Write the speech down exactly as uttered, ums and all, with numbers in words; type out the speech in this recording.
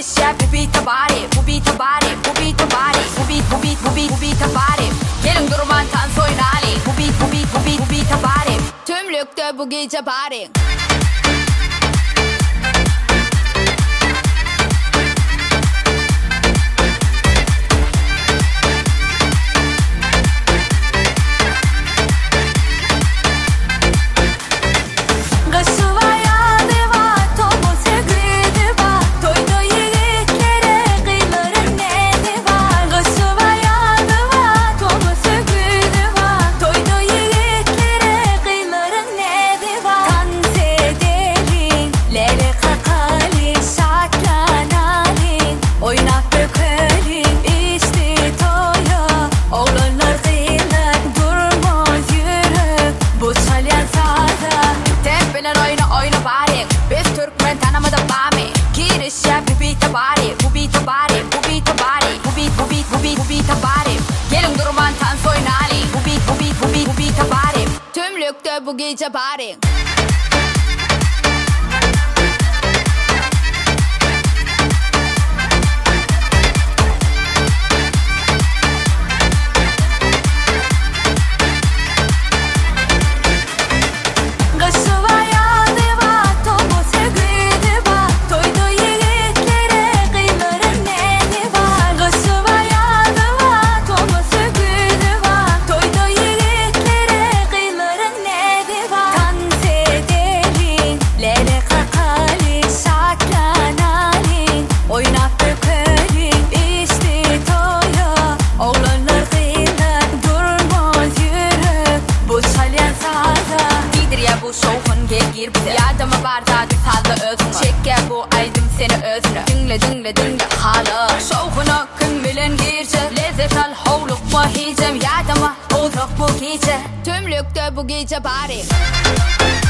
girişe bu beat bari, bu beat bari, bu beat bari, bu beat bu beat bu beat bu beat bari. Gelin durman dans oynali, bu beat bu beat bu beat bu beat bari. Tümlükte bu gece bari. Tümlükte bu gece bari. Yadıma bardağı sallı özünü çekke bu aydım seni özünü. Dinle dinle dinle hala şovuna kim bilen girce. Lezzet al hovluk mahicem. Yadıma uzak bu gece. Tümlükte bu gece bari.